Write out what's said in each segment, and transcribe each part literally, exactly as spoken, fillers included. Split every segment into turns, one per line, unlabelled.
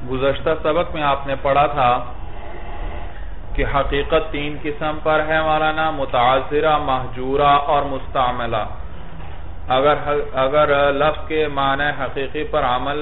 گزشتہ سبق میں آپ نے پڑھا تھا کہ حقیقت تین قسم پر ہے مولانا، متعذرہ، مہجورہ اور مستعملہ۔ اگر اگر لفظ کے معنی حقیقی پر عمل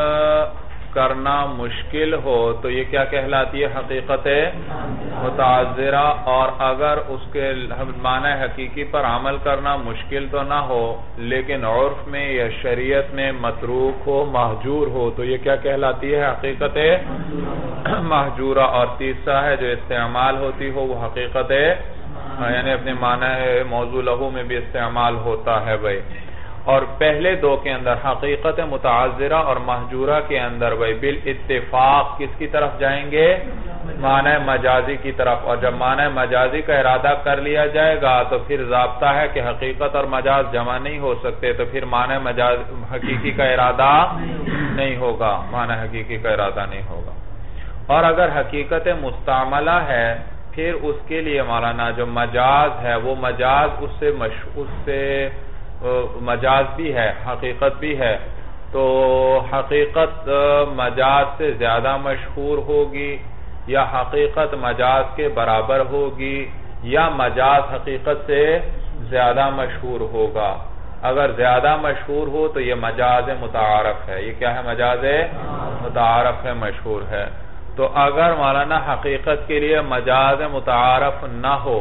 کرنا مشکل ہو تو یہ کیا کہلاتی ہے؟ حقیقت متعذرہ۔ اور اگر اس کے معنی حقیقی پر عمل کرنا مشکل تو نہ ہو لیکن عرف میں یا شریعت میں متروک ہو، مہجور ہو، تو یہ کیا کہلاتی ہے؟ حقیقت مہجورہ۔ اور تیسرا ہے جو استعمال ہوتی ہو وہ حقیقت یعنی اپنے معنی موضوع لہو میں بھی استعمال ہوتا ہے بھائی۔ اور پہلے دو کے اندر حقیقت متعذرہ اور مہجورہ کے اندر بھائی بالاتفاق کس کی طرف جائیں گے؟ معنی مجازی کی طرف۔ اور جب معنی مجازی کا ارادہ کر لیا جائے گا تو پھر ضابطہ ہے کہ حقیقت اور مجاز جمع نہیں ہو سکتے، تو پھر معنی مجاز حقیقی کا ارادہ نہیں ہوگا، معنی حقیقی کا ارادہ نہیں ہوگا۔ اور اگر حقیقت مستعملہ ہے پھر اس کے لیے مولانا جو مجاز ہے وہ مجاز اس سے اس سے مجاز بھی ہے، حقیقت بھی ہے، تو حقیقت مجاز سے زیادہ مشہور ہوگی یا حقیقت مجاز کے برابر ہوگی یا مجاز حقیقت سے زیادہ مشہور ہوگا۔ اگر زیادہ مشہور ہو تو یہ مجاز متعارف ہے۔ یہ کیا ہے؟ مجاز متعارف ہے، مشہور ہے۔ تو اگر مولانا حقیقت کے لیے مجاز متعارف نہ ہو،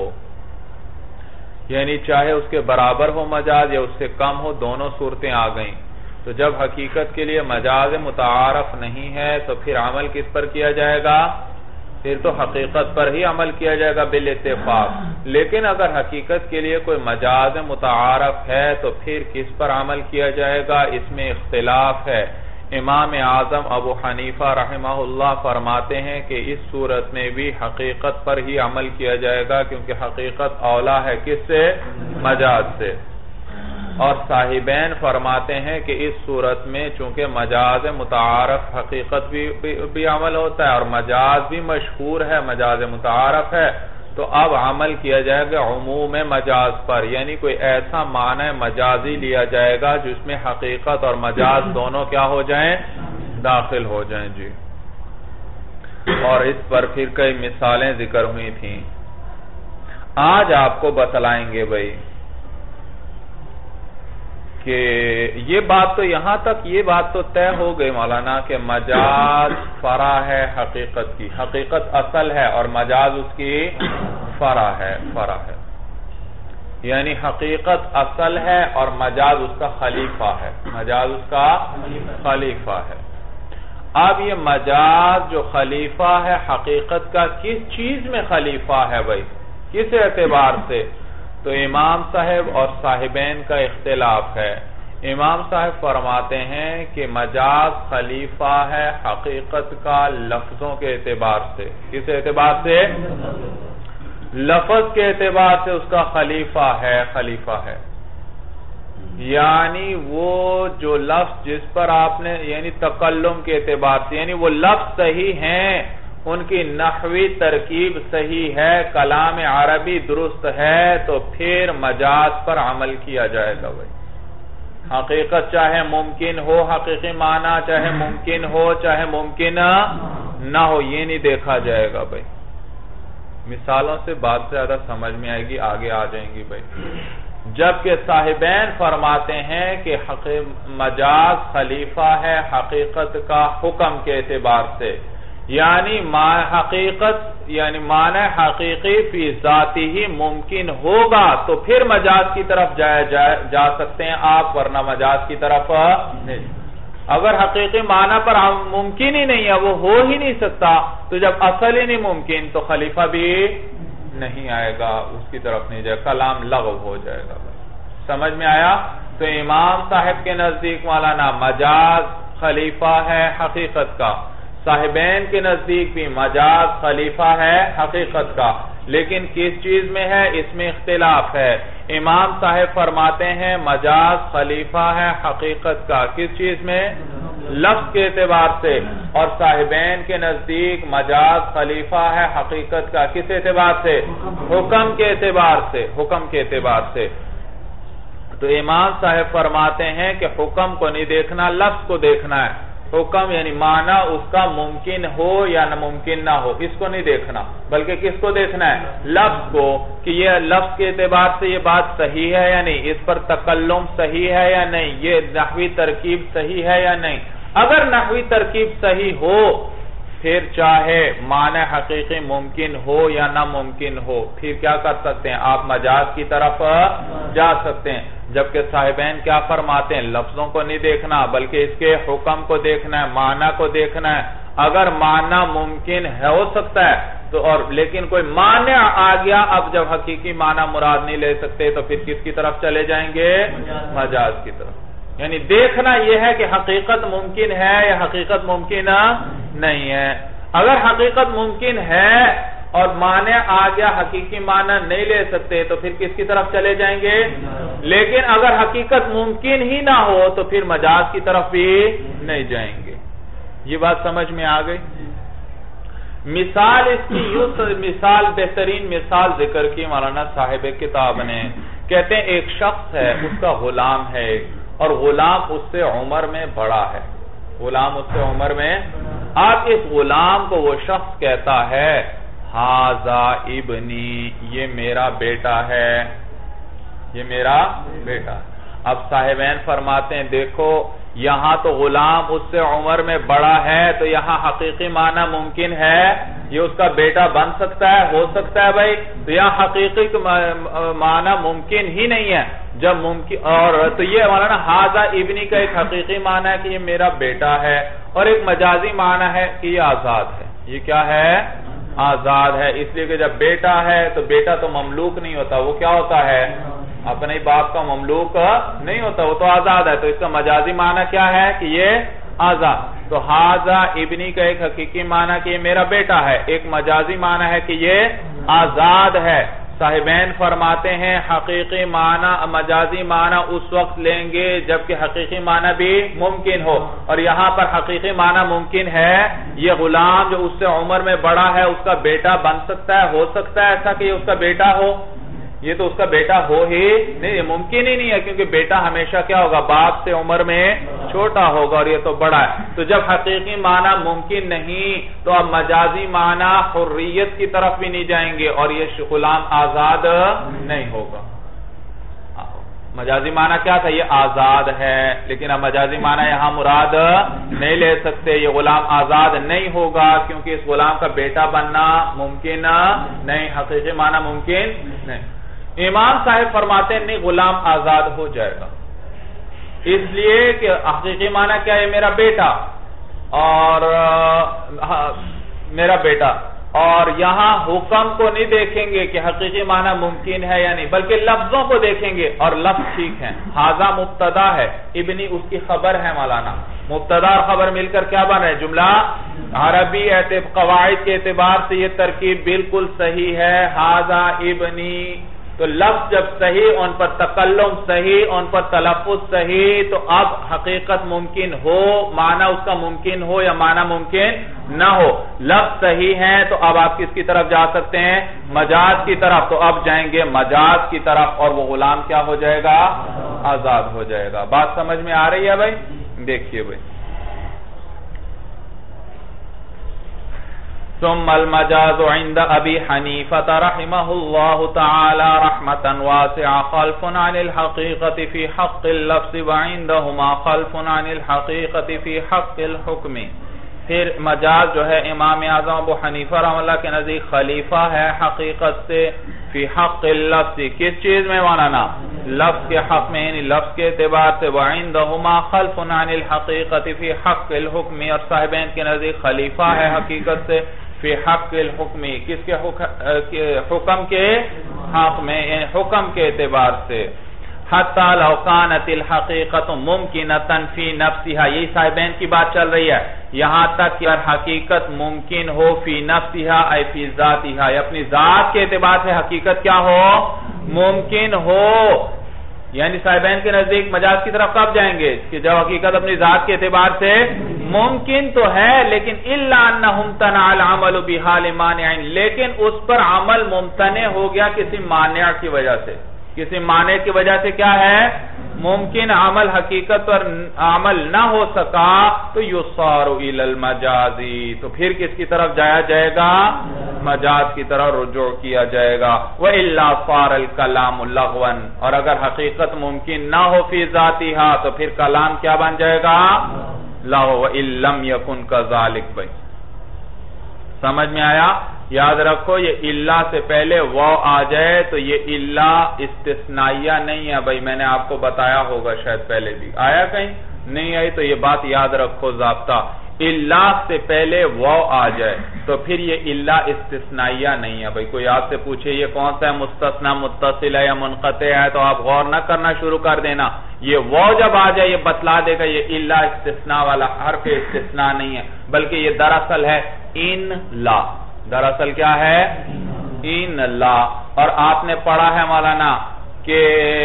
یعنی چاہے اس کے برابر ہو مجاز یا اس سے کم ہو، دونوں صورتیں آ گئیں، تو جب حقیقت کے لیے مجاز متعارف نہیں ہے تو پھر عمل کس پر کیا جائے گا؟ پھر تو حقیقت پر ہی عمل کیا جائے گا بالاتفاق۔ لیکن اگر حقیقت کے لیے کوئی مجاز متعارف ہے تو پھر کس پر عمل کیا جائے گا؟ اس میں اختلاف ہے۔ امام اعظم ابو حنیفہ رحمہ اللہ فرماتے ہیں کہ اس صورت میں بھی حقیقت پر ہی عمل کیا جائے گا کیونکہ حقیقت اولا ہے کس سے؟ مجاز سے۔ اور صاحبین فرماتے ہیں کہ اس صورت میں چونکہ مجاز متعارف حقیقت بھی, بھی, بھی عمل ہوتا ہے اور مجاز بھی مشہور ہے، مجاز متعارف ہے، تو اب عمل کیا جائے گا عموم مجاز پر، یعنی کوئی ایسا معنی مجازی لیا جائے گا جس میں حقیقت اور مجاز دونوں کیا ہو جائیں؟ داخل ہو جائیں جی۔ اور اس پر پھر کئی مثالیں ذکر ہوئی تھیں، آج آپ کو بتلائیں گے بھائی کہ یہ بات تو یہاں تک یہ بات تو طے ہو گئی مولانا کہ مجاز فرع ہے حقیقت کی، حقیقت اصل ہے اور مجاز اس کی فرع ہے فرع ہے یعنی حقیقت اصل ہے اور مجاز اس کا خلیفہ ہے، مجاز اس کا خلیفہ ہے۔ اب یہ مجاز جو خلیفہ ہے حقیقت کا کس چیز میں خلیفہ ہے بھائی؟ کس اعتبار سے؟ تو امام صاحب اور صاحبین کا اختلاف ہے۔ امام صاحب فرماتے ہیں کہ مجاز خلیفہ ہے حقیقت کا لفظوں کے اعتبار سے۔ کس اعتبار سے؟ لفظ کے اعتبار سے اس کا خلیفہ ہے، خلیفہ ہے، یعنی وہ جو لفظ جس پر آپ نے یعنی تکلم کے اعتبار سے، یعنی وہ لفظ صحیح ہیں، ان کی نحوی ترکیب صحیح ہے، کلام عربی درست ہے، تو پھر مجاز پر عمل کیا جائے گا بھائی۔ حقیقت چاہے ممکن ہو حقیقی معنی، چاہے ممکن ہو چاہے ممکن نہ ہو، یہ نہیں دیکھا جائے گا بھائی۔ مثالوں سے بات زیادہ سمجھ میں آئے گی، آگے آ جائیں گی بھائی۔ جبکہ صاحبین فرماتے ہیں کہ مجاز خلیفہ ہے حقیقت کا حکم کے اعتبار سے، یعنی حقیقت یعنی معنی حقیقی فی ذاتی ہی ممکن ہوگا تو پھر مجاز کی طرف جا, جا, جا سکتے ہیں آپ، ورنہ مجاز کی طرف نہیں۔ اگر حقیقی معنی پر ممکن ہی نہیں ہے، وہ ہو ہی نہیں سکتا، تو جب اصل ہی نہیں ممکن تو خلیفہ بھی نہیں آئے گا، اس کی طرف نہیں جائے گا، کلام لغو ہو جائے گا۔ سمجھ میں آیا؟ تو امام صاحب کے نزدیک مولانا مجاز خلیفہ ہے حقیقت کا، صاحبین کے نزدیک بھی مجاز خلیفہ ہے حقیقت کا، لیکن کس چیز میں ہے؟ اس میں اختلاف ہے۔ امام صاحب فرماتے ہیں مجاز خلیفہ ہے حقیقت کا، کس چیز میں؟ لفظ کے اعتبار سے، اور صاحبین کے نزدیک مجاز خلیفہ ہے حقیقت کا، کس اعتبار سے؟ حکم کے اعتبار سے، حکم کے اعتبار سے۔ تو امام صاحب فرماتے ہیں کہ حکم کو نہیں دیکھنا، لفظ کو دیکھنا ہے۔ حکم یعنی معنی اس کا ممکن ہو یا ناممکن نہ ہو، اس کو نہیں دیکھنا، بلکہ کس کو دیکھنا ہے؟ لفظ کو، کہ یہ لفظ کے اعتبار سے یہ بات صحیح ہے یا نہیں، اس پر تکلم صحیح ہے یا نہیں، یہ نحوی ترکیب صحیح ہے یا نہیں۔ اگر نحوی ترکیب صحیح ہو پھر چاہے معنی حقیقی ممکن ہو یا ناممکن ہو، پھر کیا کر سکتے ہیں؟ آپ مجاز کی طرف جا سکتے ہیں۔ جبکہ صاحبین کیا فرماتے ہیں؟ لفظوں کو نہیں دیکھنا بلکہ اس کے حکم کو دیکھنا ہے، معنی کو دیکھنا ہے۔ اگر معنی ممکن ہے ہو سکتا ہے تو اور لیکن کوئی معنی آ گیا، اب جب حقیقی معنی مراد نہیں لے سکتے تو پھر کس کی طرف چلے جائیں گے؟ مجاز کی طرف۔ یعنی دیکھنا یہ ہے کہ حقیقت ممکن ہے یا حقیقت ممکن نہیں ہے۔ اگر حقیقت ممکن ہے اور معنی آ گیا، حقیقی معنی نہیں لے سکتے تو پھر کس کی طرف چلے جائیں گے؟ لیکن اگر حقیقت ممکن ہی نہ ہو تو پھر مجاز کی طرف بھی نہیں جائیں گے۔ یہ بات سمجھ میں آ گئی؟ مثال اس کی یوں مثال بہترین مثال ذکر کی مولانا صاحب کتاب نے، کہتے ہیں ایک شخص ہے، اس کا غلام ہے اور غلام اس سے عمر میں بڑا ہے، غلام اس سے عمر میں، اب اس غلام کو وہ شخص کہتا ہے ہاذا ابنی، یہ میرا بیٹا ہے، یہ میرا بیٹا۔ اب صاحبین فرماتے ہیں دیکھو یہاں تو غلام اس سے عمر میں بڑا ہے تو یہاں حقیقی معنی ممکن ہے، یہ اس کا بیٹا بن سکتا ہے، ہو سکتا ہے بھائی، تو یہاں حقیقی معنی ممکن ہی نہیں ہے۔ جب ممکن اور تو یہ مولانا ہاذا ابنی کا ایک حقیقی معنی ہے کہ یہ میرا بیٹا ہے، اور ایک مجازی معنی ہے کہ یہ آزاد ہے۔ یہ کیا ہے؟ آزاد ہے، اس لیے کہ جب بیٹا ہے تو بیٹا تو مملوک نہیں ہوتا، وہ کیا ہوتا ہے؟ اپنے باپ کا مملوک نہیں ہوتا، وہ تو آزاد ہے۔ تو اس کا مجازی معنی کیا ہے؟ کہ یہ آزاد۔ تو ہاذا ابنی کا ایک حقیقی معنی کہ یہ میرا بیٹا ہے، ایک مجازی معنی ہے کہ یہ آزاد ہے۔ صاحبین فرماتے ہیں حقیقی معنی مجازی معنی اس وقت لیں گے جبکہ حقیقی معنی بھی ممکن ہو، اور یہاں پر حقیقی معنی ممکن ہے، یہ غلام جو اس سے عمر میں بڑا ہے اس کا بیٹا بن سکتا ہے، ہو سکتا ہے ایسا کہ یہ اس کا بیٹا ہو؟ یہ تو اس کا بیٹا ہو ہی نہیں، یہ ممکن ہی نہیں ہے، کیونکہ بیٹا ہمیشہ کیا ہوگا؟ باپ سے عمر میں چھوٹا ہوگا، اور یہ تو بڑا ہے۔ تو جب حقیقی معنی ممکن نہیں تو اب مجازی معنی حریت کی طرف بھی نہیں جائیں گے، اور یہ غلام آزاد نہیں ہوگا۔ مجازی معنی کیا تھا؟ یہ آزاد ہے، لیکن اب مجازی معنی یہاں مراد نہیں لے سکتے، یہ غلام آزاد نہیں ہوگا کیونکہ اس غلام کا بیٹا بننا ممکن نہیں، حقیقی معنی ممکن نہیں۔ امام صاحب فرماتے ہیں نہیں، غلام آزاد ہو جائے گا، اس لیے کہ حقیقی معنی کیا ہے؟ میرا بیٹا، اور میرا بیٹا، اور یہاں حکم کو نہیں دیکھیں گے کہ حقیقی معنی ممکن ہے یا نہیں، بلکہ لفظوں کو دیکھیں گے، اور لفظ ٹھیک ہیں۔ ہاذا مبتدا ہے، ابنی اس کی خبر ہے مولانا، مبتدا اور خبر مل کر کیا بن رہے ہیں؟ جملہ۔ عربی قواعد کے اعتبار سے یہ ترکیب بالکل صحیح ہے، ہاذا ابنی۔ تو لفظ جب صحیح، ان پر تکلم صحیح، ان پر تلفظ صحیح، تو اب حقیقت ممکن ہو، معنی اس کا ممکن ہو یا معنی ممکن نہ ہو، لفظ صحیح ہیں تو اب آپ کس کی طرف جا سکتے ہیں؟ مجاز کی طرف۔ تو اب جائیں گے مجاز کی طرف، اور وہ غلام کیا ہو جائے گا؟ آزاد ہو جائے گا۔ بات سمجھ میں آ رہی ہے بھائی؟ دیکھیے بھائی، ثم المجاز عند ابي حنيفة رحمه الله تعالى رحمة واسعة خلف عن الحقيقة في حق اللفظ وعندهما خلف عن الحقيقة في حق الحكم۔ پھر مجاز جو ہے امام اعظم ابو حنیفہ رحمہ اللہ کے نزدیک خلیفہ ہے حقیقت سے، فی حق اللفظ، کس چیز میں ماننا؟ لفظ کے حق میں، یعنی لفظ کے اعتبار سے، وعندهما خلف عن الحقيقة في حق الحكم، اور صاحبین کے نزدیک خلیفہ ہے حقیقت سے فی حق الحکم، کس کے حکم کے حق میں، یعنی حکم کے اعتبار سے۔ حتی لو کانت الحقیقت ممکنۃ فی نفسها، یہی صاحبین کی بات چل رہی ہے، یہاں تک کہ حقیقت ممکن ہو فی نفسها ای فی ذاتها، اپنی ذات کے اعتبار سے حقیقت کیا ہو؟ ممکن ہو۔ یعنی صاحبین کے نزدیک مجاز کی طرف کب جائیں گے؟ کہ جب حقیقت اپنی ذات کے اعتبار سے ممکن تو ہے، لیکن الا انہ امتنع العمل بحال مانع، لیکن اس پر عمل ممتنع ہو گیا کسی مانع کی وجہ سے، کسی مانع کی وجہ سے کیا ہے؟ ممکن عمل حقیقت پر عمل نہ ہو سکا تو یصار الی المجازی، تو پھر کس کی طرف جایا جائے گا؟ مجاز کی طرف رجوع کیا جائے گا۔ وَإِلَّا صَارَ الْكَلَامُ لَغْوًا، اور اگر حقیقت ممکن نہ ہو فی ذاتہا تو پھر کلام کیا بن جائے گا؟ لغو۔ وَإِن لَّمْ يَكُنْ كَذَلِكَ، بھائی سمجھ میں آیا؟ یاد رکھو یہ الا سے پہلے واو آ جائے تو یہ الا استثنائیہ نہیں ہے بھائی، میں نے آپ کو بتایا ہوگا شاید پہلے بھی، آیا کہیں نہیں آئی تو یہ بات یاد رکھو ضابطہ، الا سے پہلے واو آ جائے تو پھر یہ الا استثنائیہ نہیں ہے بھائی۔ کوئی آپ سے پوچھے یہ کون سا ہے، مستثنی متصل ہے یا منقطع ہے، تو آپ غور نہ کرنا شروع کر دینا، یہ واو جب آ جائے یہ بتلا دے گا یہ الا استثناء والا حرف استثناء نہیں ہے، بلکہ یہ دراصل ہے ان لا، دراصل کیا ہے؟ ان لا۔ اور آپ نے پڑھا ہے مولانا کہ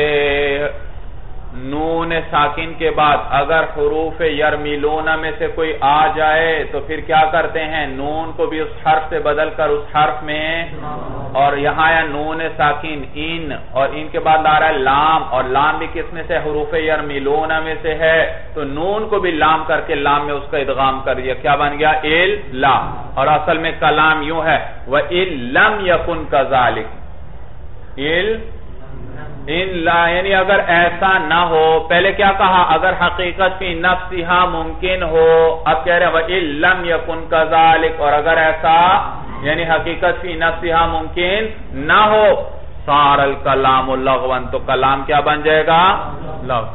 نون ساکن کے بعد اگر حروف یرمیلون میں سے کوئی آ جائے تو پھر کیا کرتے ہیں؟ نون کو بھی اس حرف سے بدل کر اس حرف میں، اور یہاں ہے نون ساکن ان، اور ان کے بعد آ رہا ہے لام، اور لام بھی کس میں سے؟ حروف یرمیلون میں سے ہے، تو نون کو بھی لام کر کے لام میں اس کا ادغام کر دیا، کیا بن گیا؟ ال لا۔ اور اصل میں کلام یوں ہے وَإِن لَّمْ يَكُنْ كَذَلِكَ، ال ان لا، یعنی اگر ایسا نہ ہو، پہلے کیا کہا؟ اگر حقیقت فی نفسہا ممکن ہو، اب کہہ رہے ہیں وَإِن لَّمْ يَكُنْ كَذَلِكَ، اور اگر ایسا یعنی حقیقت فی نفسہا ممکن نہ ہو، صار الکلام لغوا، تو کلام کیا بن جائے گا؟ لغو۔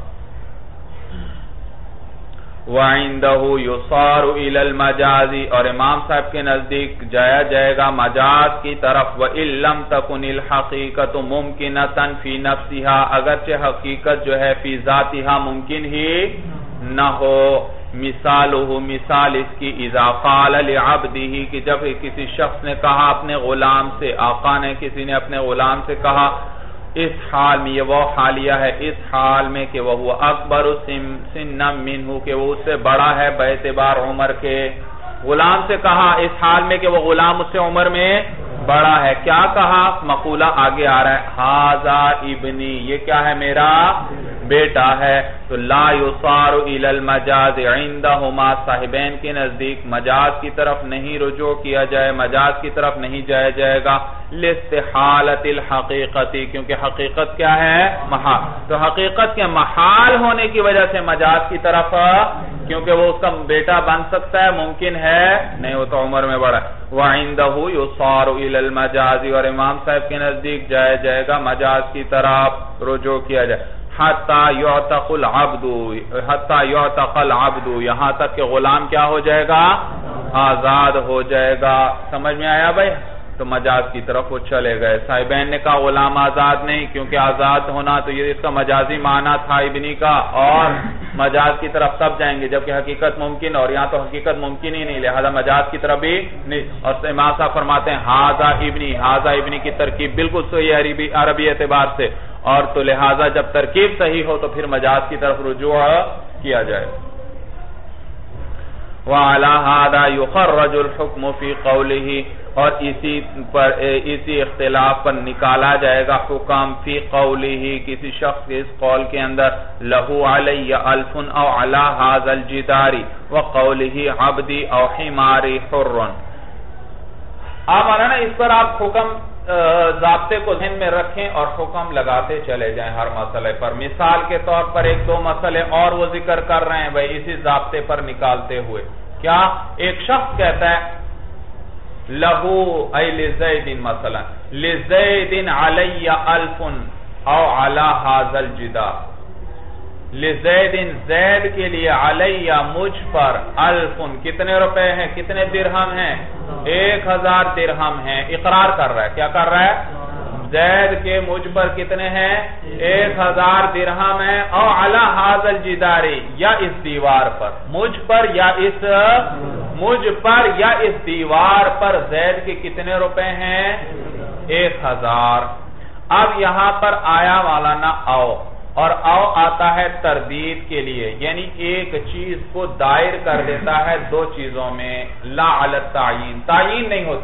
وَعِندَهُ يُصَارُ إِلَى الْمَجَازِ، اور امام صاحب کے نزدیک جایا جائے گا مجاز کی طرف، وَإِن لَّمْ تَكُنِ الْحَقِيقَةُ مُمْكِنَةً فِي نَفْسِهَا، اگرچہ حقیقت جو ہے فی ذاتہا ممکن ہی نہ ہو۔ مثالہ، مثال اس کی، اذا قال لعبدہ، کہ جب کسی شخص نے کہا اپنے غلام سے، آقا نے کسی نے اپنے غلام سے کہا، اس حال میں، یہ وہ حالیہ ہے، اس حال میں کہ وہ اکبر سنا منہ، کہ وہ اس سے بڑا ہے باعتبار عمر کے، غلام سے کہا اس حال میں کہ وہ غلام اس سے عمر میں بڑا ہے، کیا کہا؟ مقولہ آگے آ رہا ہے، ھذا ابنی، یہ کیا ہے؟ میرا بیٹا ہے، تو لا یصار الی المجاز عندہما، صاحبین کے نزدیک مجاز کی طرف نہیں رجوع کیا جائے، مجاز کی طرف نہیں جایا جائے گا، لاستحالۃ الحقیقت، کیونکہ حقیقت کیا ہے؟ محال، تو حقیقت کے محال ہونے کی وجہ سے مجاز کی طرف، کیونکہ وہ اس کا بیٹا بن سکتا ہے، ممکن ہے نہیں، وہ تو عمر میں بڑا ہے۔ وَعِندَهُ يُصَارُ إِلَى الْمَجَازِ، اور امام صاحب کے نزدیک جایا جائے گا مجاز کی طرف رجوع کیا جائے، حَتَّى يُعْتَقُ الْعَبْدُ، حَتَّى يُعْتَقَ الْعَبْدُ، یہاں تک کہ غلام کیا ہو جائے گا؟ آزاد ہو جائے گا۔ سمجھ میں آیا بھائی؟ تو مجاز کی طرف وہ چلے گئے۔ صاحبین نے کہا غلام آزاد نہیں، کیونکہ آزاد ہونا تو یہ اس کا مجازی معنی تھا ابنی کا، اور مجاز کی طرف تب جائیں گے جبکہ حقیقت ممکن، اور یہاں تو حقیقت ممکن ہی نہیں، لہذا مجاز کی طرف بھی نہیں۔ اور امام صاحب فرماتے ہیں ھذا ابنی، ھذا ابنی کی ترکیب بالکل صحیح ہے عربی اعتبار سے، اور تو لہذا جب ترکیب صحیح ہو تو پھر مجاز کی طرف رجوع کیا جائے۔ وَعَلَى هَذَا يُخَرَّجُ الْحُكْمُ فِي قَوْلِهِ، اور اسی پر اسی اختلاف پر نکالا جائے گا حکم فی قوله، کسی شخص کے اس قول کے اندر، لہو علی الف او علی هذا الجدار، وقوله عبدی او حماری حر۔ اب آنا نا اس پر آپ حکم ضابطے کو ذہن میں رکھیں اور حکم لگاتے چلے جائیں ہر مسئلے پر۔ مثال کے طور پر ایک دو مسئلے اور وہ ذکر کر رہے ہیں بھائی اسی ضابطے پر نکالتے ہوئے، کیا؟ ایک شخص کہتا ہے لہو ای لزید، مثلا لزید علی الف او علی ھذا الجدار، لزید زید کے لیے، علی مجھ پر، الف کتنے روپے ہیں؟ کتنے درہم ہیں؟ ایک ہزار درہم ہیں۔ اقرار کر رہا ہے، کیا کر رہا ہے؟ زید کے مجھ پر کتنے ہیں؟ ایک ہزار درہم ہیں، او علی ھذا الجدار، یا اس دیوار پر، مجھ پر یا اس مجھ پر یا اس دیوار پر زید کے کتنے روپے ہیں؟ ایک ہزار۔ اب یہاں پر آیا والا نہ او، اور او آتا ہے تردید کے لیے، یعنی ایک چیز کو دائر کر دیتا ہے دو چیزوں میں، لا علی التعین، تعین نہیں ہوتی،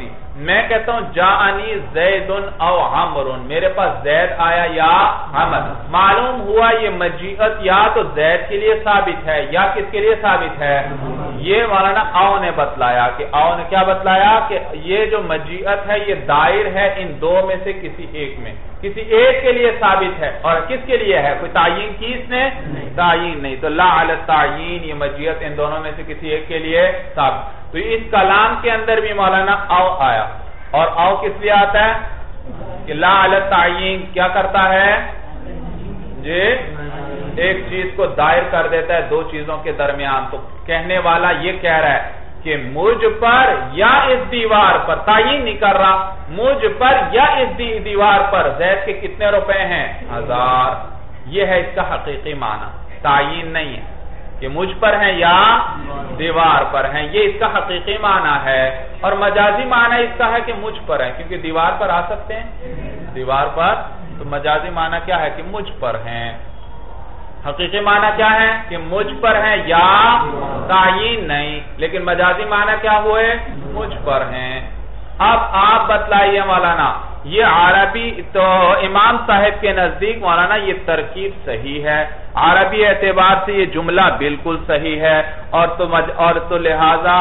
میں کہتا ہوں جاءنی زیدن او عمرن، میرے پاس زید آیا یا عمر، معلوم ہوا یہ مجیعت یا تو زید کے لیے ثابت ہے یا کس کے لیے ثابت ہے؟ یہ مولانا او نے بتلایا کہ او نے کیا بتلایا کہ یہ جو مجیعت ہے یہ دائر ہے ان دو میں سے کسی ایک میں، کسی ایک کے لیے ثابت ہے، اور کس کے لیے ہے؟ کوئی تعین کی اس نے؟ تعین نہیں، تو لا علی التعین، یہ مجیعت ان دونوں میں سے کسی ایک کے لیے ثابت۔ تو اس کلام کے اندر بھی مولانا او آیا، اور او کس لیے آتا ہے کہ لا علی التعین کیا کرتا ہے جی ایک چیز کو دائر کر دیتا ہے دو چیزوں کے درمیان۔ تو کہنے والا یہ کہہ رہا ہے کہ مجھ پر یا اس دیوار پر، تعین نہیں کر رہا، مجھ پر یا اس دیوار پر زید کے کتنے روپے ہیں؟ ہزار۔ یہ ہے اس کا حقیقی معنی، تعین نہیں ہے کہ مجھ پر ہیں یا دیوار پر ہیں، یہ اس کا حقیقی معنی ہے۔ اور مجازی معنی اس کا ہے کہ مجھ پر ہے، کیونکہ دیوار پر آ سکتے ہیں دیوار پر، تو مجازی معنی کیا ہے کہ مجھ پر ہیں۔ حقیقی معنی کیا ہے کہ مجھ پر ہیں یا تعین نہیں، لیکن مجازی معنی کیا ہوئے؟ مجھ پر ہیں۔ اب آپ بتلائیے مولانا، یہ عربی تو امام صاحب کے نزدیک مولانا یہ ترکیب صحیح ہے، عربی اعتبار سے یہ جملہ بالکل صحیح ہے، اور تو اور تو لہذا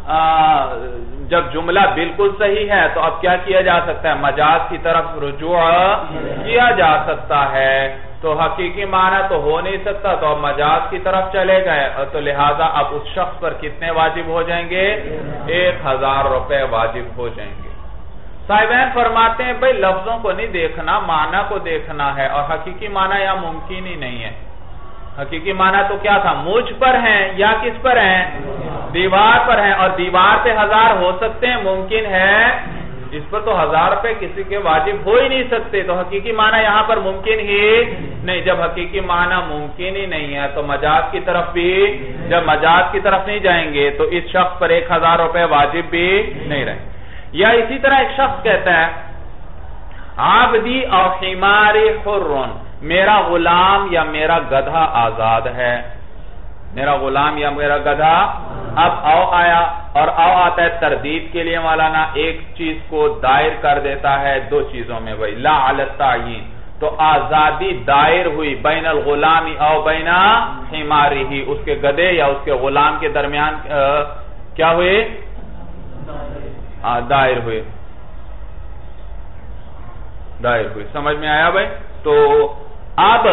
جب جملہ بالکل صحیح ہے تو اب کیا کیا جا سکتا ہے؟ مجاز کی طرف رجوع کیا جا سکتا ہے۔ تو حقیقی معنی تو ہو نہیں سکتا، تو اب مجاز کی طرف چلے گئے، اور تو لہذا اب اس شخص پر کتنے واجب ہو جائیں گے؟ ایک ہزار روپے واجب ہو جائیں گے۔ صاحبین فرماتے ہیں بھئی لفظوں کو نہیں دیکھنا، معنی کو دیکھنا ہے، اور حقیقی معنی یہاں ممکن ہی نہیں ہے۔ حقیقی معنی تو کیا تھا؟ مجھ پر ہیں یا کس پر ہیں؟ دیوار پر ہیں، اور دیوار پہ ہزار ہو سکتے ہیں، ممکن ہے، اس پر تو ہزار روپے کسی کے واجب ہو ہی نہیں سکتے، تو حقیقی معنی یہاں پر ممکن ہی نہیں۔ جب حقیقی معنی ممکن ہی نہیں ہے تو مجاز کی طرف بھی، جب مجاز کی طرف نہیں جائیں گے تو اس شخص پر ایک ہزار روپے واجب بھی نہیں رہے۔ یا اسی طرح ایک شخص کہتا ہے عبدی او حماری حرن، میرا غلام یا میرا گدھا آزاد ہے، میرا غلام یا میرا گدھا۔ اب او آیا، اور او آتا ہے تردید کے لیے مولانا، ایک چیز کو دائر کر دیتا ہے دو چیزوں میں، بھائی لا علی التعین، تو آزادی دائر ہوئی بین الغلام او بین حمارہ، اس کے گدھے یا اس کے غلام کے درمیان کیا ہوئے؟ دائر ہوئے، دائر ہوئے، سمجھ میں آیا بھائی؟ تو اب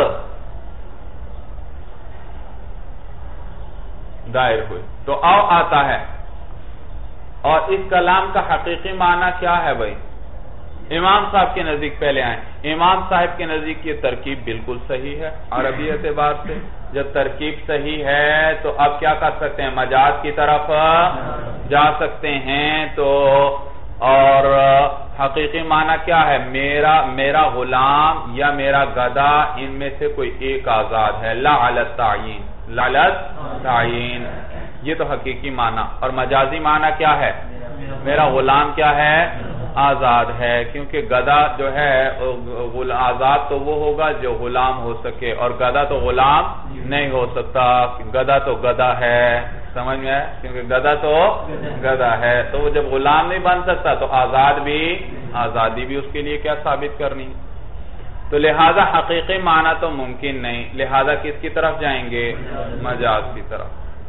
دائر ہوئے تو او آتا ہے، اور اس کلام کا حقیقی معنی کیا ہے بھائی؟ امام صاحب کے نزدیک پہلے آئیں، امام صاحب کے نزدیک یہ ترکیب بالکل صحیح ہے عربی اعتبار سے۔ جب ترکیب صحیح ہے تو اب کیا کر سکتے ہیں؟ مجاز کی طرف جا سکتے ہیں۔ تو اور حقیقی معنی کیا ہے؟ میرا میرا غلام یا میرا گدھا ان میں سے کوئی ایک آزاد ہے، لا علی التعین، لا علی التعین، یہ تو حقیقی معنی۔ اور مجازی معنی کیا ہے؟ میرا غلام کیا ہے؟ آزاد ہے، کیونکہ گدھا جو ہے آزاد تو وہ ہوگا جو غلام ہو سکے، اور گدھا تو غلام نہیں ہو سکتا، گدھا تو گدھا ہے، سمجھ میں ہے؟ کیونکہ گدھا تو گدھا ہے، تو وہ جب غلام نہیں بن سکتا تو آزاد بھی، آزادی بھی اس کے لیے کیا ثابت کرنی؟ تو لہذا حقیقی معنی تو ممکن نہیں، لہذا کس کی طرف جائیں گے؟ مجاز کی طرف۔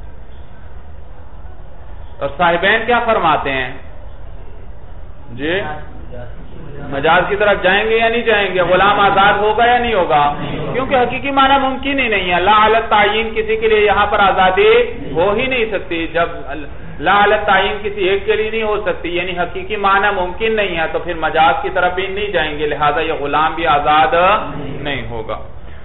اور صاحبین کیا فرماتے ہیں جی؟ مجاز کی طرف جائیں گے یا نہیں جائیں گے؟ غلام آزاد ہوگا یا نہیں ہوگا؟ کیونکہ حقیقی معنی ممکن ہی نہیں ہے، لا علی التعین کسی کے لیے یہاں پر آزادی ہو ہی نہیں سکتی، جب لا علی التعین کسی ایک کے لیے نہیں ہو سکتی، یعنی حقیقی معنی ممکن نہیں ہے، تو پھر مجاز کی طرف بھی نہیں جائیں گے، لہذا یہ غلام بھی آزاد نہیں ہوگا۔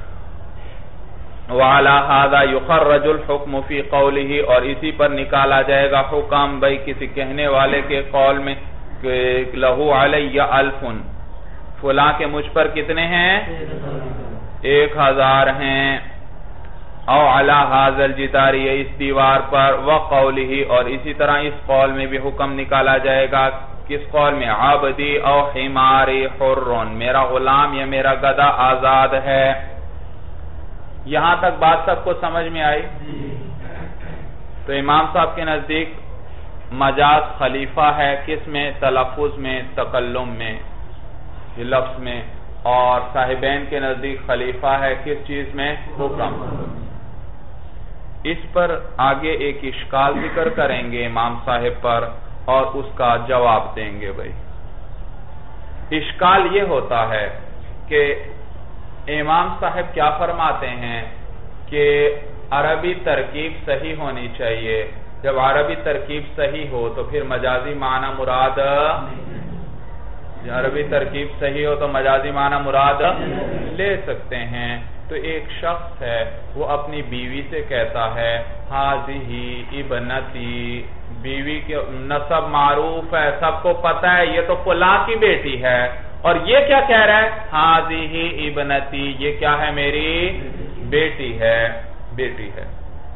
وَعَلَى هَذَا يُخَرَّجُ الْحُكْمُ فِي قَوْلِهِ، اور اسی پر نکالا جائے گا حکم بھائی کسی کہنے والے کے قول میں کہ لہو علیہ الفن، فلاں کے مجھ پر کتنے ہیں؟ ایک ہزار ہیں، او علی ھذا الجدار، اس دیوار پر، وقولہ، اور اسی طرح اس قول میں بھی حکم نکالا جائے گا، کس قول میں؟ عبدی او حماری حرن، میرا غلام یا میرا گدھا آزاد ہے۔ یہاں تک بات سب کو سمجھ میں آئی؟ تو امام صاحب کے نزدیک مجاز خلیفہ ہے کس میں؟ تلفظ میں، تکلم میں، یہ لفظ میں. اور صاحبین کے نزدیک خلیفہ ہے کس چیز میں؟ حکم. اس پر آگے ایک اشکال ذکر کریں گے امام صاحب پر اور اس کا جواب دیں گے. بھائی اشکال یہ ہوتا ہے کہ امام صاحب کیا فرماتے ہیں کہ عربی ترکیب صحیح ہونی چاہیے. جب عربی ترکیب صحیح ہو تو پھر مجازی معنی مراد، عربی ترکیب صحیح ہو تو مجازی معنی مراد لے سکتے ہیں. تو ایک شخص ہے وہ اپنی بیوی سے کہتا ہے ہاذی ابنتی، بیوی کے نسب معروف ہے، سب کو پتا ہے یہ تو فلاں کی بیٹی ہے، اور یہ کیا کہہ رہا ہے؟ ہاذی ابنتی، یہ کیا ہے؟ میری بیٹی ہے، بیٹی ہے.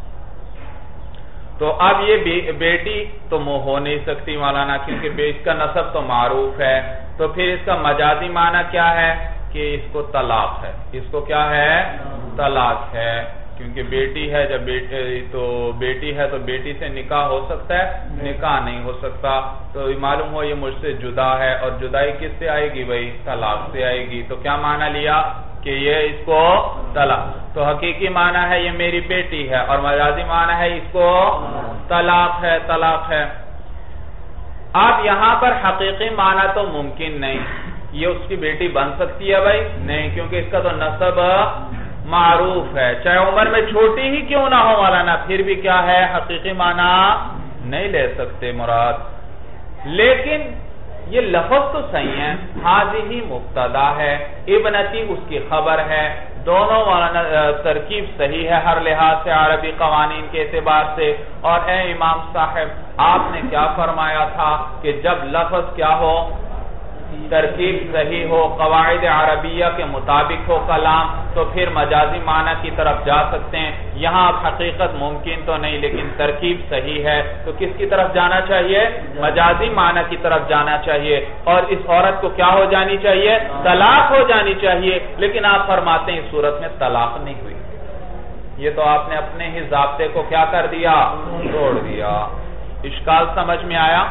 تو اب یہ بیٹی تو ہو نہیں سکتی مولانا، کیونکہ اس کا نسب تو معروف ہے. تو پھر اس کا مجازی معنی کیا ہے کہ اس کو طلاق ہے. اس کو کیا ہے؟ طلاق ہے. کیونکہ بیٹی ہے، جب بیٹی تو بیٹی ہے تو بیٹی سے نکاح ہو سکتا ہے؟ نکاح نہیں ہو سکتا. تو معلوم ہو یہ مجھ سے جدا ہے، اور جدائی کس سے آئے گی بھائی؟ طلاق سے آئے گی. تو کیا معنی لیا کہ یہ اس کو طلاق. تو حقیقی معنی ہے یہ میری بیٹی ہے، اور مجازی معنی ہے اس کو طلاق ہے، طلاق ہے. اب یہاں پر حقیقی معنی تو ممکن نہیں، یہ اس کی بیٹی بن سکتی ہے بھائی؟ نہیں، کیونکہ اس کا تو نسب معروف ہے، چاہے عمر میں چھوٹی ہی کیوں نہ ہو مولانا، پھر بھی کیا ہے؟ حقیقی معنی نہیں لے سکتے مراد. لیکن یہ لفظ تو صحیح ہے، ہاذی مبتدا ہے، ابنتی اس کی خبر ہے، دونوں ترکیب صحیح ہے ہر لحاظ سے عربی قوانین کے اعتبار سے. اور اے امام صاحب آپ نے کیا فرمایا تھا کہ جب لفظ کیا ہو؟ ترکیب صحیح ہو، قواعد عربیہ کے مطابق ہو کلام، تو پھر مجازی معنی کی طرف جا سکتے ہیں. یہاں اب حقیقت ممکن تو نہیں لیکن ترکیب صحیح ہے، تو کس کی طرف جانا چاہیے؟ مجازی معنی کی طرف جانا چاہیے. اور اس عورت کو کیا ہو جانی چاہیے؟ طلاق ہو جانی چاہیے. لیکن آپ فرماتے ہیں اس صورت میں طلاق نہیں ہوئی. یہ تو آپ نے اپنے ہی ضابطے کو کیا کر دیا؟ توڑ دیا. اشکال سمجھ میں آیا؟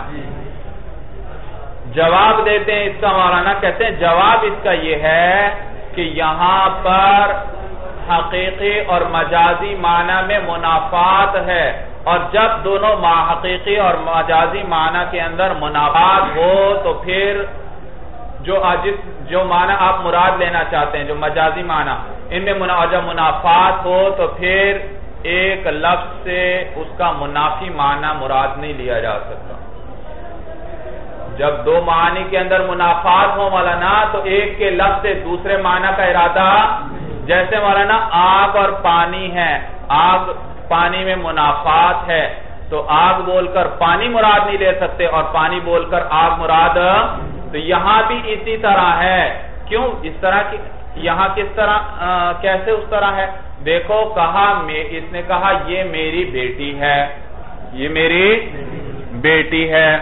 جواب دیتے ہیں اس کا مولانا، کہتے ہیں جواب اس کا یہ ہے کہ یہاں پر حقیقی اور مجازی معنی میں منافات ہے، اور جب دونوں حقیقی اور مجازی معنی کے اندر منافات ہو تو پھر جو جس جو معنی آپ مراد لینا چاہتے ہیں، جو مجازی معنی، ان میں جب منافات ہو تو پھر ایک لفظ سے اس کا منافی معنی مراد نہیں لیا جا سکتا. جب دو معنی کے اندر منافات ہو مولانا تو ایک کے لفظ سے دوسرے معنی کا ارادہ، جیسے مولانا آگ اور پانی ہے، آگ پانی میں منافات ہے تو آگ بول کر پانی مراد نہیں لے سکتے اور پانی بول کر آگ مراد. تو یہاں بھی اسی طرح ہے. کیوں اس طرح کی؟ یہاں کس طرح کیسے اس طرح ہے؟ دیکھو کہا اس نے کہا یہ میری بیٹی ہے، یہ میری بیٹی ہے،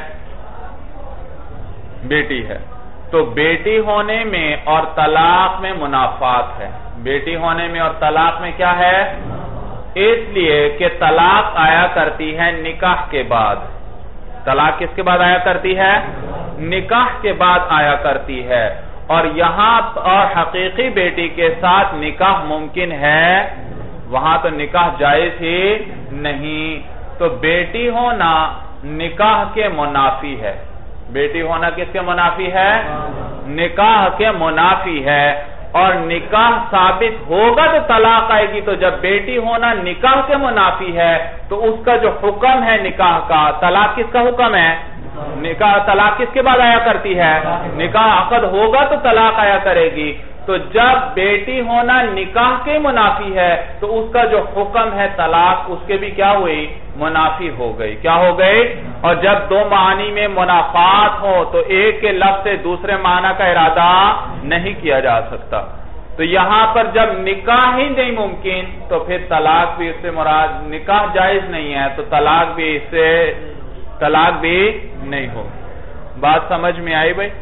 بیٹی ہے. تو بیٹی ہونے میں اور طلاق میں منافات ہے. بیٹی ہونے میں اور طلاق میں کیا ہے؟ اس لیے کہ طلاق آیا کرتی ہے نکاح کے بعد. طلاق کس کے بعد آیا کرتی ہے؟ نکاح کے بعد آیا کرتی ہے. اور یہاں اور حقیقی بیٹی کے ساتھ نکاح ممکن ہے، وہاں تو نکاح جائز ہی نہیں. تو بیٹی ہونا نکاح کے منافی ہے. بیٹی ہونا کس کے منافی ہے؟ نکاح کے منافی ہے. اور نکاح ثابت ہوگا تو طلاق آئے گی. تو جب بیٹی ہونا نکاح کے منافی ہے تو اس کا جو حکم ہے نکاح کا، طلاق کس کا حکم ہے؟ نکاح. طلاق کس کے بعد آیا کرتی ہے؟ نکاح عقد ہوگا تو طلاق آیا کرے گی. تو جب بیٹی ہونا نکاح کے منافی ہے تو اس کا جو حکم ہے طلاق، اس کے بھی کیا ہوئی؟ منافی ہو گئی. کیا ہو گئی؟ اور جب دو معنی میں منافات ہو تو ایک کے لفظ سے دوسرے معنی کا ارادہ نہیں کیا جا سکتا. تو یہاں پر جب نکاح ہی نہیں ممکن تو پھر طلاق بھی اس سے مراد، نکاح جائز نہیں ہے تو طلاق بھی اس سے طلاق بھی نہیں ہو. بات سمجھ میں آئی بھائی؟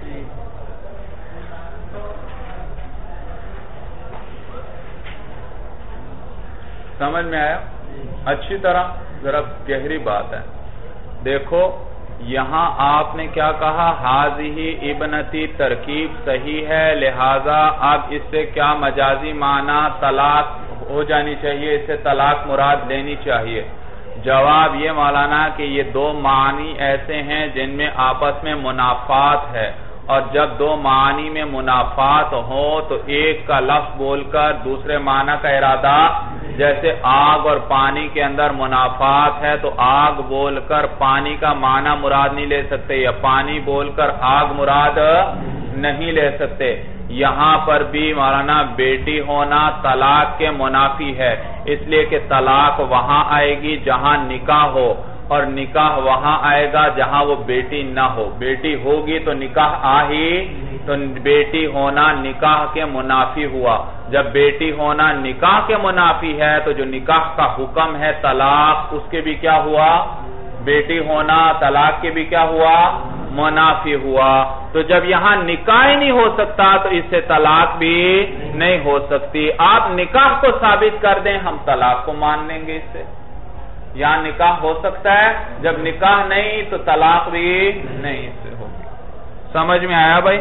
سمجھ میں آیا؟ اچھی طرح ذرا گہری بات ہے. دیکھو یہاں آپ نے کیا کہا، حاضی ابنتی ترکیب صحیح ہے، لہذا اب اس سے کیا مجازی معنی طلاق ہو جانی چاہیے، اس سے طلاق مراد لینی چاہیے۔ جواب یہ مولانا کہ یہ دو معنی ایسے ہیں جن میں آپس میں منافات ہے، اور جب دو معنی میں منافات ہو تو ایک کا لفظ بول کر دوسرے معنی کا ارادہ، جیسے آگ اور پانی کے اندر منافات ہے تو آگ بول کر پانی کا معنی مراد نہیں لے سکتے، یا پانی بول کر آگ مراد نہیں لے سکتے۔ یہاں پر بھی مولانا بیٹی ہونا طلاق کے منافی ہے، اس لیے کہ طلاق وہاں آئے گی جہاں نکاح ہو، اور نکاح وہاں آئے گا جہاں وہ بیٹی نہ ہو۔ بیٹی ہوگی تو نکاح آ ہی، تو بیٹی ہونا نکاح کے منافی ہوا۔ جب بیٹی ہونا نکاح کے منافی ہے تو جو نکاح کا حکم ہے طلاق، اس کے بھی کیا ہوا، بیٹی ہونا طلاق کے بھی کیا ہوا، منافی ہوا۔ تو جب یہاں نکاح ہی نہیں ہو سکتا تو اس سے طلاق بھی نہیں ہو سکتی۔ آپ نکاح کو ثابت کر دیں، ہم طلاق کو مان لیں گے اس سے۔ یہاں نکاح ہو سکتا ہے، جب نکاح نہیں تو طلاق بھی نہیں اس سے ہوگی۔ سمجھ میں آیا بھائی؟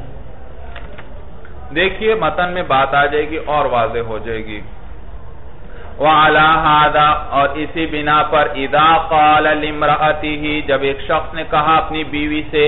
دیکھیے متن میں بات آ جائے گی اور واضح ہو جائے گی۔ وَعَلَى هَذَا، اور اسی بنا پر اِذَا قَالَ لِامْرَأَتِهِ، جب ایک شخص نے کہا اپنی بیوی سے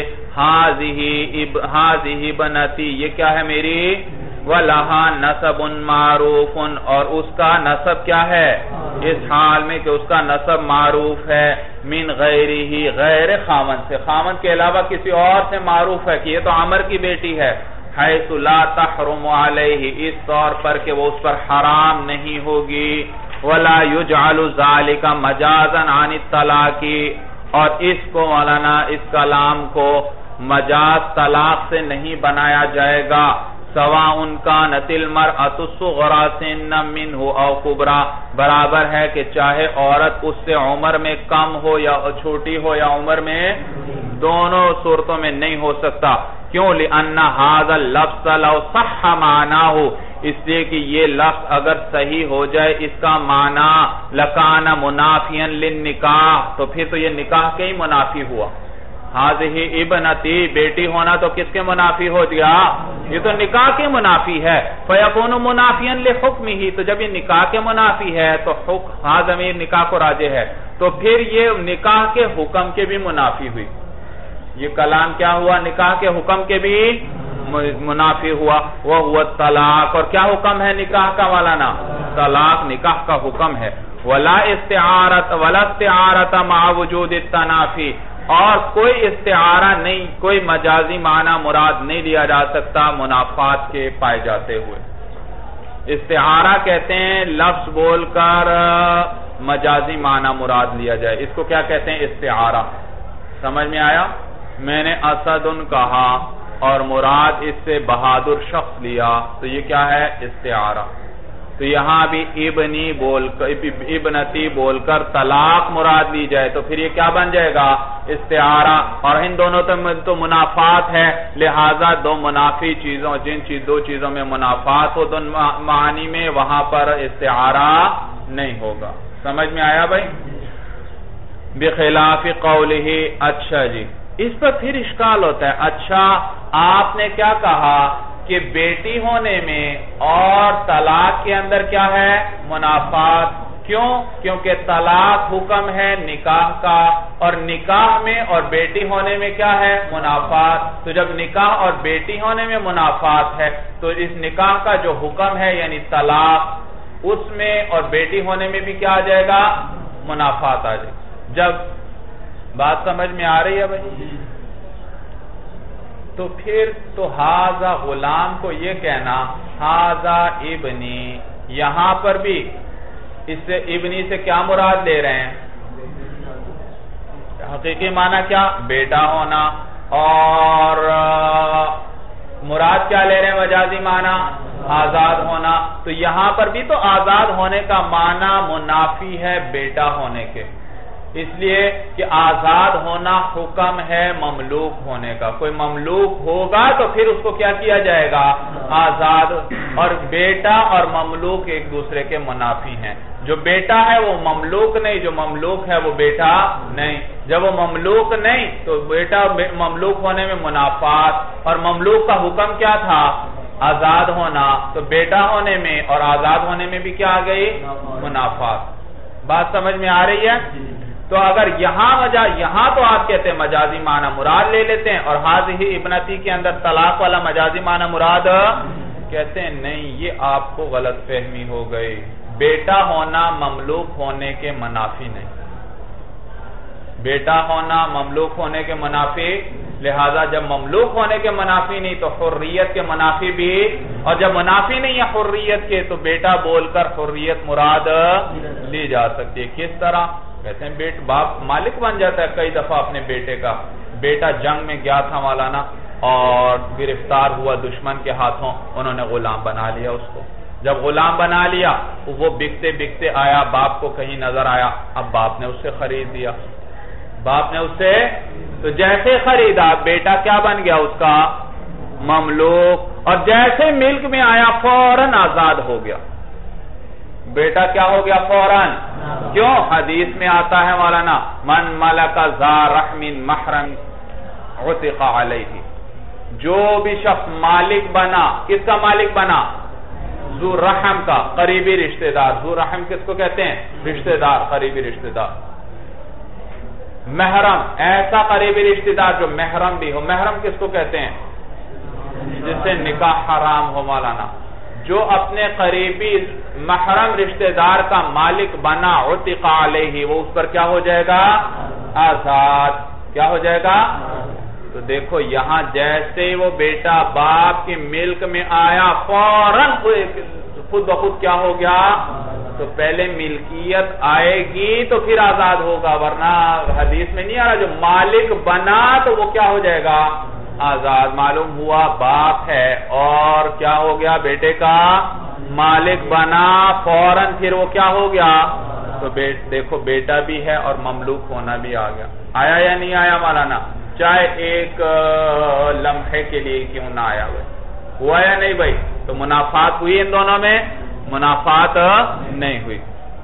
هَذِهِ بَنَتِي، یہ کیا ہے میری، وَلَهَا نَسَبٌ مَعْرُوفٌ، اور اس کا نسب کیا ہے، اس حال میں کہ اس کا نسب معروف ہے، من غیرہ، غیر خامن سے، خامن کے علاوہ کسی اور سے معروف ہے کہ یہ تو عمر کی بیٹی ہے، حیث لا تحرم علیہ، اس طور پر کہ وہ اس پر حرام نہیں ہوگی، ولا یجعل ذالک مجازا عن الطلاق، اور اس کو مولانا اس کلام کو مجاز طلاق سے نہیں بنایا جائے گا، سواء کانت المرأة الصغرى سنا منہ او کبرى، برابر ہے کہ چاہے عورت اس سے عمر میں کم ہو یا چھوٹی ہو یا عمر میں، دونوں صورتوں میں نہیں ہو سکتا۔ کیوں؟ لِأَنَّ هَذَا اللَّفْظَ لَوْ صَحَّ مَعْنَاهُ، اس لیے کہ یہ لفظ اگر صحیح ہو جائے اس کا معنی لَكَانَ مُنَافِيًا لِلنِّكَاحِ، تو پھر تو یہ نکاح کے ہی منافی ہوا۔ هَذِهِ ابنتی، بیٹی ہونا تو کس کے منافی ہو دیا، یہ تو نکاح کے منافی ہے، فَيَكُونُ مُنَافِيًا لِحُكْمِهِ، تو جب یہ نکاح کے منافی ہے تو ہاں ضمیر نکاح کو راجع ہے، تو پھر یہ نکاح کے حکم کے بھی منافی ہوئی۔ یہ کلام کیا ہوا، نکاح کے حکم کے بھی منافی ہوا۔ وَهُوَ الطلاق، اور کیا حکم ہے نکاح کا مولانا، طلاق نکاح کا حکم ہے۔ وَلَا اسْتِعَارَةَ وَلَا اسْتِعَارَةَ مَعَ وُجُودِ التَّنَافِي، اور کوئی استعارہ نہیں، کوئی مجازی معنی مراد نہیں لیا جا سکتا منافات کے پائے جاتے ہوئے۔ استعارہ کہتے ہیں لفظ بول کر مجازی معنی مراد لیا جائے، اس کو کیا کہتے ہیں، استعارہ۔ سمجھ میں آیا؟ میں نے اسدن کہا اور مراد اس سے بہادر شخص لیا تو یہ کیا ہے، استعارہ۔ تو یہاں بھی ابنی بول کر ابنتی بول کر طلاق مراد لی جائے تو پھر یہ کیا بن جائے گا، استعارہ، اور ان دونوں تو منافات ہے، لہذا دو منافی چیزوں، جن چیز دو چیزوں میں منافات ہو دو معنی میں، وہاں پر استعارہ نہیں ہوگا۔ سمجھ میں آیا بھائی؟ بخلاف قولہ، اچھا جی اس پر پھر اشکال ہوتا ہے، اچھا آپ نے کیا کہا کہ بیٹی ہونے میں اور طلاق کے اندر کیا ہے، منافات، کیوں؟ کیونکہ طلاق حکم ہے نکاح کا، اور نکاح میں اور بیٹی ہونے میں کیا ہے، منافات، تو جب نکاح اور بیٹی ہونے میں منافات ہے تو اس نکاح کا جو حکم ہے یعنی طلاق، اس میں اور بیٹی ہونے میں بھی کیا آ جائے گا، منافات آ جائے گا۔ جب بات سمجھ میں آ رہی ہے بھائی؟ تو پھر تو ہاذا غلام کو یہ کہنا ہاذا ابنی، یہاں پر بھی اس سے ابنی سے کیا مراد لے رہے ہیں، حقیقی معنی کیا، بیٹا ہونا، اور مراد کیا لے رہے ہیں مجازی معنی، آزاد ہونا۔ تو یہاں پر بھی تو آزاد ہونے کا معنی منافی ہے بیٹا ہونے کے، اس لیے کہ آزاد ہونا حکم ہے مملوک ہونے کا، کوئی مملوک ہوگا تو پھر اس کو کیا کیا جائے گا، آزاد، اور بیٹا اور مملوک ایک دوسرے کے منافی ہیں، جو بیٹا ہے وہ مملوک نہیں، جو مملوک ہے وہ بیٹا نہیں. جب وہ مملوک نہیں تو بیٹا مملوک ہونے میں منافات، اور مملوک کا حکم کیا تھا؟ آزاد ہونا. تو بیٹا ہونے میں اور آزاد ہونے میں بھی کیا آ گئی؟ منافات. بات سمجھ میں آ رہی ہے؟ تو اگر یہاں مجاز یہاں تو آپ کہتے ہیں مجازی معنی مراد لے لیتے ہیں، اور حاضی ابنتی کے اندر طلاق والا مجازی معنی مراد کہتے ہیں نہیں، یہ آپ کو غلط فہمی ہو گئی. بیٹا ہونا مملوک ہونے کے منافی نہیں، بیٹا ہونا مملوک ہونے کے منافی. لہذا جب مملوک ہونے کے منافی نہیں تو حریت کے منافی بھی، اور جب منافی نہیں ہے حریت کے تو بیٹا بول کر حریت مراد لی جا سکتی ہے. کس طرح؟ کہتے ہیں بیٹ باپ مالک بن جاتا ہے کئی دفعہ اپنے بیٹے کا. بیٹا جنگ میں گیا تھا مولانا اور گرفتار ہوا دشمن کے ہاتھوں، انہوں نے غلام بنا لیا اس کو. جب غلام بنا لیا وہ بکتے بکتے آیا، باپ کو کہیں نظر آیا، اب باپ نے اس سے خرید دیا. باپ نے اس سے تو جیسے خریدا بیٹا کیا بن گیا اس کا؟ مملوک. اور جیسے ملک میں آیا فوراً آزاد ہو گیا. بیٹا کیا ہو گیا؟ فوراً. کیوں؟ حدیث میں آتا ہے مولانا من ملک ذا رحم محرم عتق علیہ. جو بھی شخص مالک بنا، کس کا مالک بنا؟ ذو رحم کا، قریبی رشتہ دار. ذو رحم کس کو کہتے ہیں؟ رشتہ دار، قریبی رشتہ دار. محرم، ایسا قریبی رشتہ دار جو محرم بھی ہو. محرم کس کو کہتے ہیں؟ جس سے نکاح حرام ہو مولانا. جو اپنے قریبی محرم رشتہ دار کا مالک بنا عتق علیہ، وہ اس پر کیا ہو جائے گا؟ آزاد. کیا ہو جائے گا؟ تو دیکھو یہاں جیسے وہ بیٹا باپ کے ملک میں آیا فوراً خود بخود کیا ہو گیا؟ تو پہلے ملکیت آئے گی تو پھر آزاد ہوگا، ورنہ حدیث میں نہیں آ رہا جو مالک بنا تو وہ کیا ہو جائے گا؟ آزاد. معلوم ہوا باپ ہے اور کیا ہو گیا؟ بیٹے کا مالک بنا فوراً پھر وہ کیا ہو گیا؟ تو دیکھو بیٹا بھی ہے اور مملوک ہونا بھی آ گیا. آیا یا نہیں آیا مولانا؟ چاہے ایک لمحے کے لیے کیوں نہ آیا ہوئے. ہوا یا نہیں بھائی؟ تو منافات ہوئی ان دونوں میں؟ منافات نہیں ہوئی.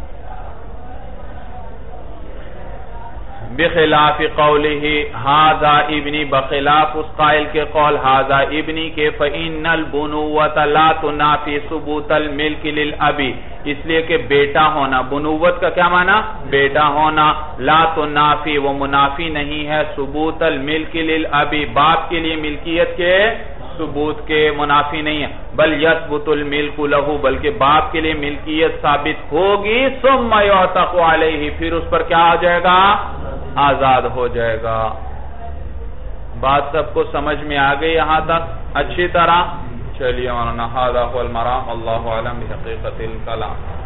بخلاف قولہ ھذا ابنی، بخلاف اس قائل کے قول ھذا ابنی کے فإن البنوۃ لا تنافی ثبوت الملک للأب، اس لیے کہ بیٹا ہونا، بنوت کا کیا معنی؟ بیٹا ہونا. لا تنافی، وہ منافی نہیں ہے ثبوت الملک للأب، باپ کے لیے ملکیت کے ثبوت کے منافی نہیں ہے. بل یثبت الملک لہ، بلکہ باپ کے لیے ملکیت ثابت ہوگی. ثم یعتق علیہ، پھر اس پر کیا ہو جائے گا؟ آزاد ہو جائے گا. بات سب کو سمجھ میں آ گئی یہاں تک اچھی طرح؟ چلیے مولانا ھذا هو المرام، اللہ اعلم بحقیقت الکلام.